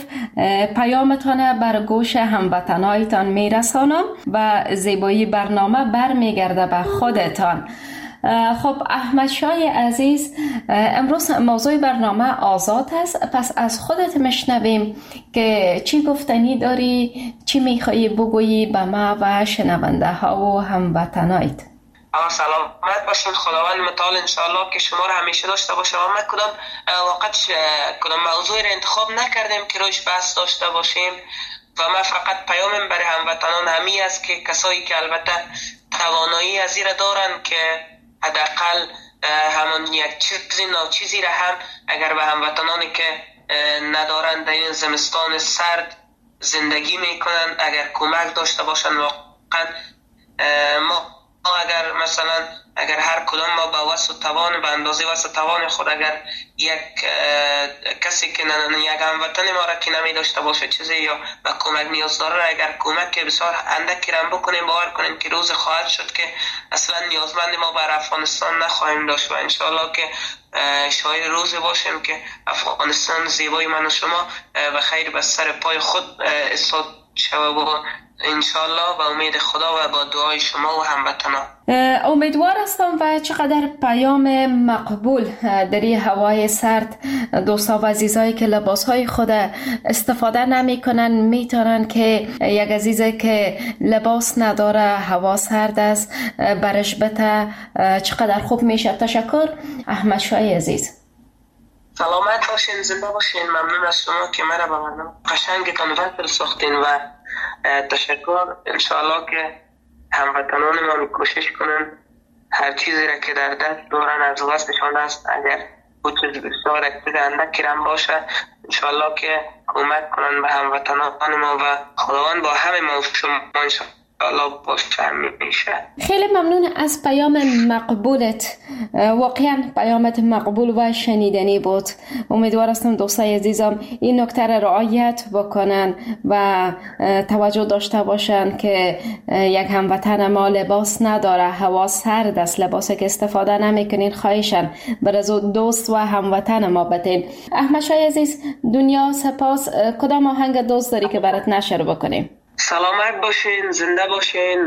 پیامتان بر گوش هموطنایتان میرسانم و زیبایی برنامه برمیگرده به خودتان. خب احمد شاه عزیز، امروز موضوع برنامه آزاد است، پس از خودت میشنویم که چی گفتنی داری، چی میخوایی بگویی به ما و شنونده ها و هموطنایت. سلامت باشین. خداوند متعال انشاءالله که شما رو همیشه داشته باشه. ما کدام موضوعی رو انتخاب نکردیم که روش بحث داشته باشیم و ما فقط پیامم برای هموطنان همی است که کسایی که البته توانایی از این دارن که حداقل همان یک چیزی ناچیزی را هم اگر به هموطنانی که ندارن در این زمستان سرد زندگی میکنن اگر کمک داشته باشن، واقعا ما اگر مثلا اگر هر کدام ما با وسع توان به اندازه وسع توان خود اگر یک کسی که یک هموطن ما را که نمی داشته باشه چیزی یا به کمک نیاز داره اگر کمک بسیار اندکی را بکنیم، باور کنیم که روز خواهد شد که اصلا نیازمند ما بر افغانستان نخواهیم داشت و انشاءالله که شاید روزی باشیم که افغانستان زیبای من و شما و خیر به سر پای خود استاد شود و انشالله با امید خدا و با دعای شما و هموطنان. امیدوار هستم و چقدر پیام مقبول در این هوای سرد دوستا و عزیزایی که لباسهای خود استفاده نمی کنن میتونن که یک عزیزی که لباس نداره هوا سرد است برش بته چقدر خوب میشه. تشکر احمد شاه عزیز. سلامت باشین، زنده باشین. ممنون از شما که مرا به برنامه قشنگتان وصل ساختین و تشکر. انشاءالله که هموطنان ما رو کوشش کنن هر چیزی را که در دست دارن از وسطشان است اگر بود چیز بسیار اکتیز اندکی رم باشه انشاءالله که کمک کنن به هموطنان ما و خداوند با همه ما شما انشاءالله باشه میشه. خیلی ممنون از پیام مقبولت، واقعا پیامت مقبول و شنیدنی بود. امیدوار هستم دوستای عزیزم این نکته را رعایت بکنن و توجه داشته باشن که یک هموطن ما لباس نداره، هوا سرد است، لباسی که استفاده نمیکنین خواهشن برای دوست و هموطن ما بدین. احمد شاه عزیز، دنیا سپاس. کدام آهنگ دوست داری که برات نشر بکنیم؟ سلامت باشین، زنده باشین.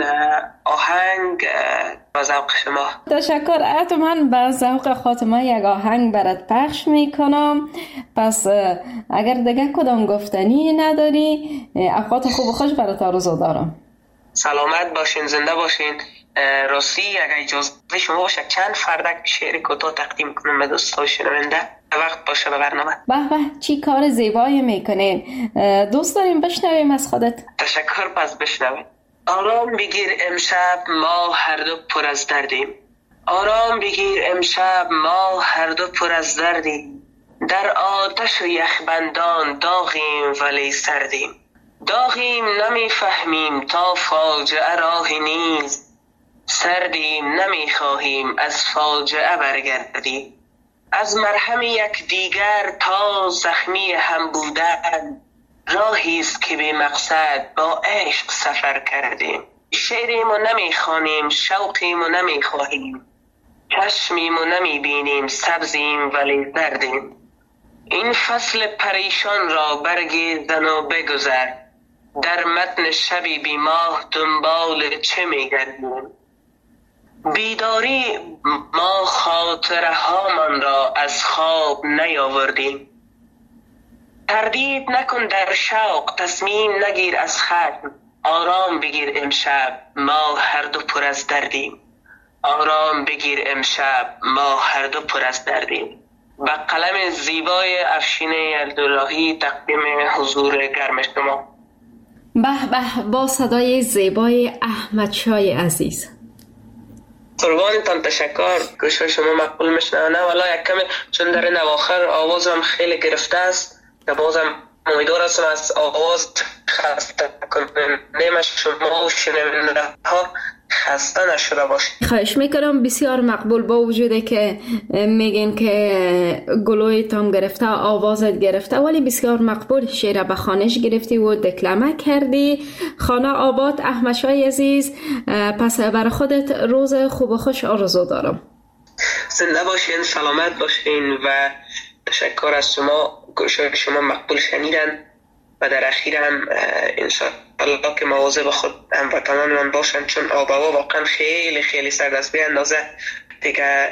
آهنگ با ذوق شما. تشکر. حتما با ذوق خاطمه یک آهنگ برات پخش میکنم. پس اگر دیگه کدام گفتنی نداری اوقات خوب و خوش برات آرزو دارم. سلامت باشین، زنده باشین. راستی اگر اجازه شما باشه چند فردک شعر کوتاه تقدیم کنم به دوستان شنونده وقت باشه به برنامه. به به، چی کار زیبایی میکنین. دوست داریم بشنویم از خودت. تشکر. پس بشنویم. آرام بگیر امشب ما هر دو پر از دردیم، آرام بگیر امشب ما هر دو پر از دردیم، در آتش و یخبندان داغیم ولی سردیم. داغیم نمیفهمیم تا فاجعه راهی نیست، سردیم نمیخواهیم از فاجعه برگردیم. از مرهم یک دیگر تا زخمی هم بودن، راهی است که به مقصد با عشق سفر کردیم. شعریم و نمیخوانیم، شوقیم و نمیخواهیم، چشمیم و نمیبینیم، سبزیم ولی زردیم. این فصل پریشان را برگردن و بگذر، در متن شبی بی ماه دنبال چه میگردیم؟ بیداری ما خاطره هامان را از خواب نیاوردیم. تردید نکن در شوق، تصمیم نگیر از خشم، آرام بگیر امشب ما هر دو پر از دردیم. آرام بگیر امشب ما هر دو پر از دردیم. با قلم زیبای افشین یلداللهی تقدیم حضور گرم شما. به به، با صدای زیبای احمد شای عزیز. قربانتان، تشکر. گوش شما مقبول میشنه ولی یک کمی چون در این اواخر آوازم خیلی گرفته است که بازم امیدوار هستم از آواز خسته کنم شما و شنونده ها خسته نشده باشید. خواهش میکنم. بسیار مقبول، با وجوده که میگین که گلویتان گرفته، آوازت گرفته، ولی بسیار مقبول. شعر به خانش گرفتی و دکلمه کردی. خانه آباد احمد شای عزیز، پس برای خودت روز خوب و خوش آرزو دارم. زنده باشین، سلامت باشین و تشکر از شما. گوشای شما مقبول شنیدن و در اخیر هم انشاءالله که مواظب خود هموطنان من باشن، چون آب و هوا واقعا خیلی خیلی سردست به اندازه. دیگه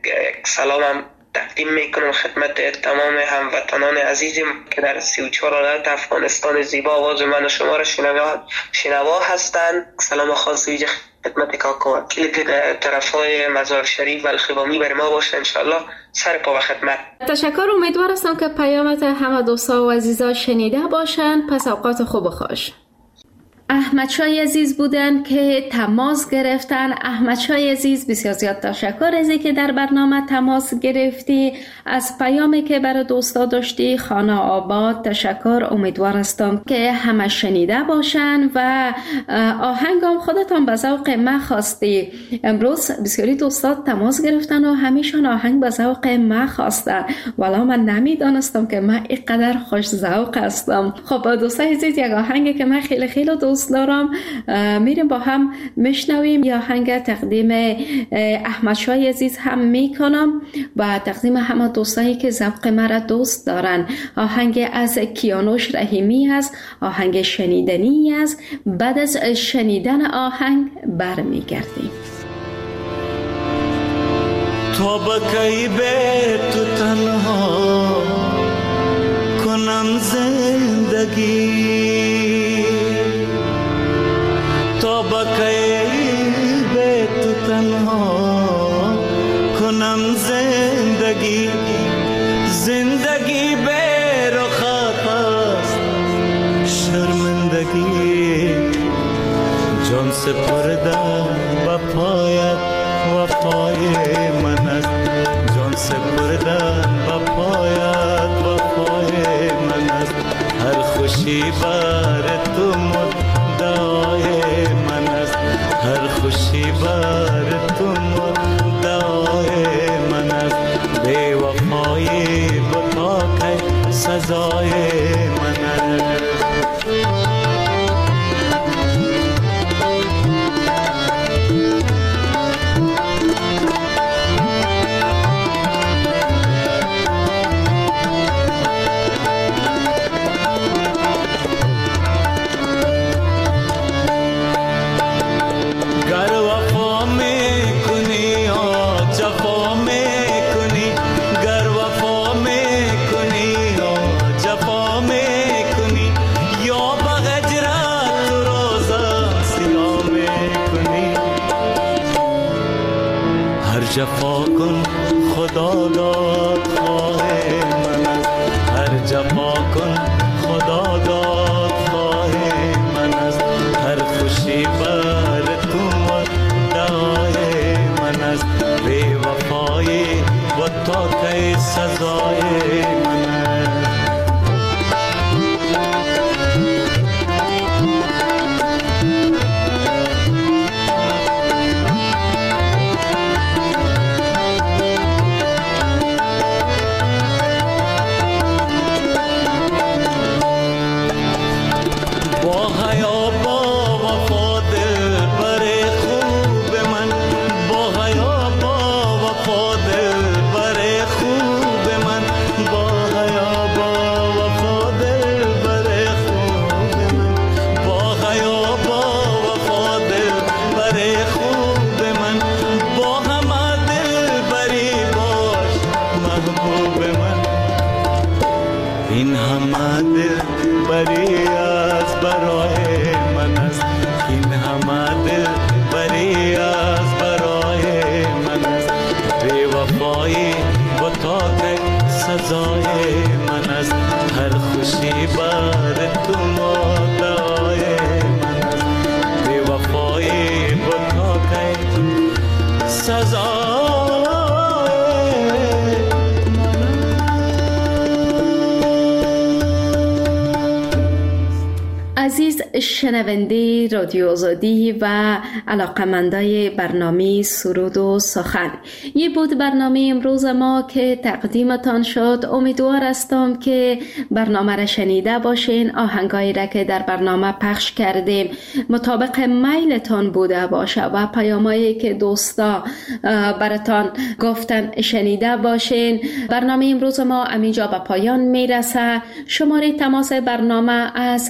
سلامم تقدیم میکنم خدمت تمام هموطنان عزیزم که در 34 ولایت افغانستان زیبا آواز من و شما را شنوا هستند. سلام خاص ویژه خدمت کاکا وکیل که در طرفای مزار شریف و الخوامی بر ما باشه. انشاءالله سر پا و خدمت. تشکر. امیدوار هستم که پیامت همه دوستا و عزیزا شنیده باشن. پس اوقات خوب خوش. احمد شای عزیز بودن که تماس گرفتن. احمد شای عزیز، بسیار زیاد تشکر از اینکه در برنامه تماس گرفتی. از پیامی که برای دوستا داشتی خانه آباد تشکر. امیدوار هستم که همه شنیده باشن و آهنگام خودتان به ذوق من خواستی. امروز بسیاری دوستا تماس گرفتن و همیشان آهنگ به ذوق من خواسته، ولی من نمیدانستم که من اینقدر خوش ذوق هستم. خب دوستای عزیز، یک آهنگی که من خیلی خیلی دوست دارم میریم با هم میشنویم. یا آهنگ تقدیم احمد شای عزیز هم میکنم و تقدیم همه دوستایی که ذوق مرا دوست دارن. آهنگ از کیانوش رحیمی است، آهنگ شنیدنی است. بعد از شنیدن آهنگ برمیگردیم. تو بکی به تو تنها کنم زندگی، تو بکی به تو تنها کنم زندگی. زندگی به رخت است شرمندگی، جان سپردم و پایت و پای من است. جان سپردم و پایت و پای من است. هر خوشی بر تو مدعای من است. هر خوشی بر تو مدعای من است. بی وفایی بتا که سزای من است. جفا کن خدا داد خواه من است. هر جفا کن خدا داد خواه من است. هر خوشی بر تو مدعای من است. سزای من است. این همه دل بری از برای من است، این همه دل بری از برای من است. بی وفایی با تا که سزای من است، هر خوشی بر تو مدعای من است. بی وفایی با تا که سزای عزیز شنونده رادیو آزادی و علاقمندای برنامه سرود و سخن، یه بود برنامه امروز ما که تقدیمتان شد. امیدوار هستم که برنامه را شنیده باشین. آهنگایی را که در برنامه پخش کردیم مطابق میلتان بوده باشه و پیامایی که دوستا براتان گفتن شنیده باشین. برنامه امروز ما همینجا به پایان میرسه. شماره تماس برنامه از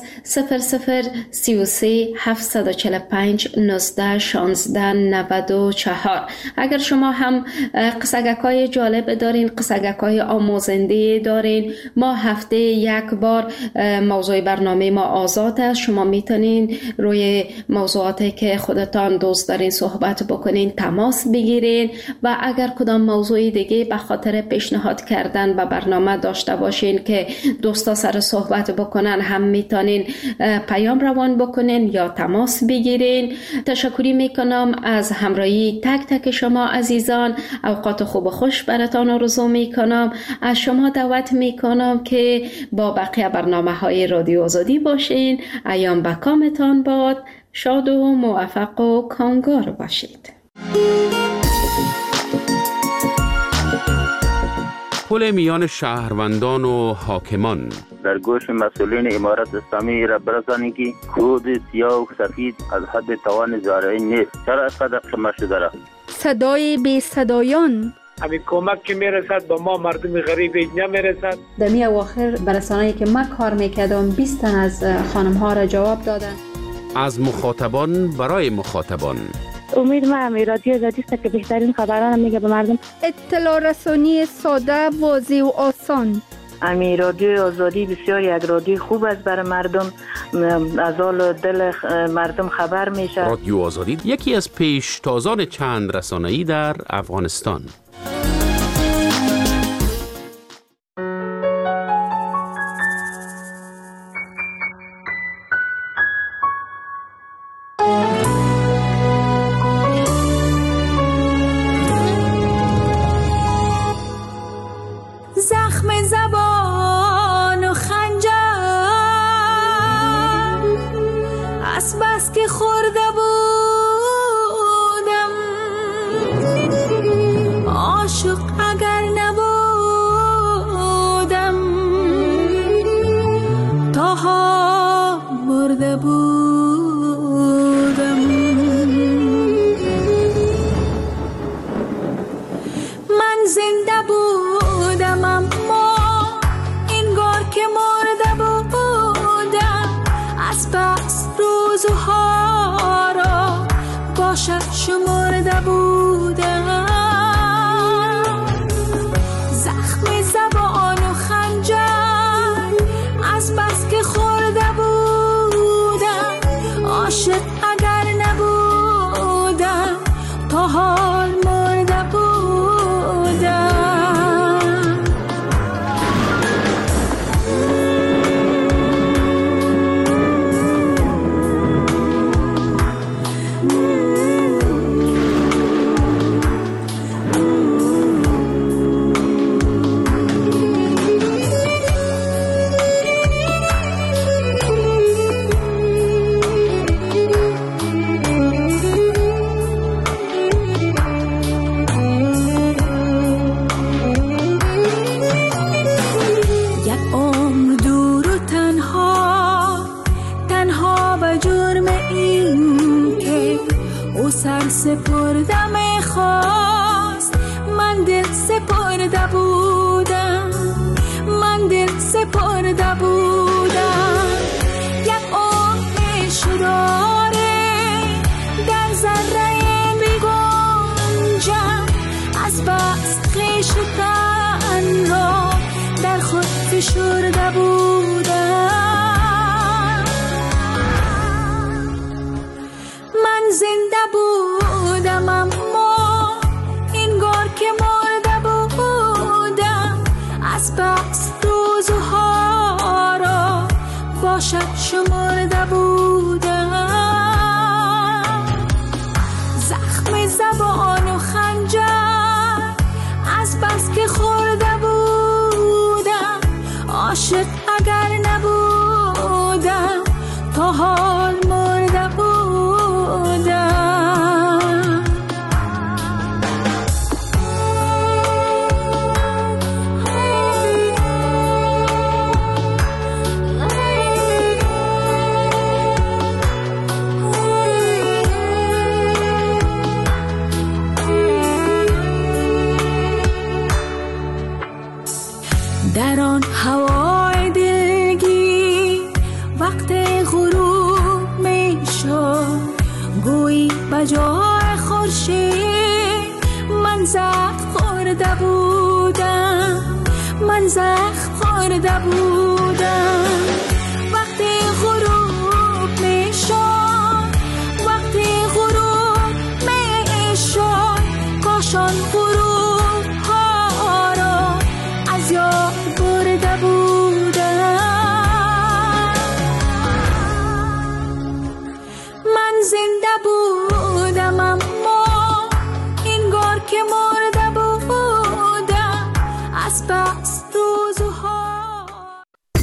0033 745 19 16 94. اگر شما هم قصگکای جالب دارین، قصگکای آموزنده دارین، ما هفته یک بار موضوع برنامه ما آزاد است. شما میتونین روی موضوعاتی که خودتان دوست دارین صحبت بکنین، تماس بگیرین و اگر کدام موضوع دیگه به خاطر پیشنهاد کردن به برنامه داشته باشین که دوستا سر صحبت بکنن، هم میتونین پیام روان بکنین یا تماس بگیرین. تشکری میکنم از همراهی تک تک شما عزیزان. اوقات خوب و خوش براتان آرزو میکنم. از شما دعوت میکنم که با بقیه برنامه‌های رادیو آزادی باشین. ایام به کامتان باد. شاد و موفق و کامگار باشید. پل میان شهروندان و حاکمان. در گوش مسئولین امارت اسلامی را برسانی که خود سیاه و سفید از حد توان زارعی نیست. چرا از قدر شما شده را؟ صدای بی صدایان. همین کمک که میرسد با ما مردم غریب اینجا میرسد. در می اواخر برسانه‌ای که من کار میکردم 20 تن از خانم ها را جواب دادن. از مخاطبان برای مخاطبان. امید من رادیو آزادی است که بهترین خبران میگه به مردم. اطلاع رسانی ساده، واضح و آسان. امی رادیو آزادی بسیار یک رادیو خوب است برای مردم، از حال دل مردم خبر میشه. رادیو آزادی یکی از پیشتازان چند رسانه‌ای در افغانستان. زخم زبان و خنجر از بس که خورده بودم عاشق اگر نبودم تاها مرده بودم. من زنده بودم اما انگار که مرده بودم. از بس روزها را باشد شمرده بودم. زخم زبان و خنجر از بس که خورده بودم عاشق اگر نبودم تا حال مرده بودم. سر سپردم خواست، من دل سپرده بودم، من دل سپرده بودم. یک عمر شراره در ذره بیگنجم، از بس خویش تن را در خود فشرده بودم. من زنده بودم اما انگار که مرده بودم، از بس روزها را باشد شمرده بودم. زخم زبان و خنجر از بس که خورده بودم، عاشق اگر نبودم تا حال مرده بودم. در آن هوای دلگی وقت غروب می شد، گویی بجای خورشید من زخم خورده بودم، من زخم خورده بودم.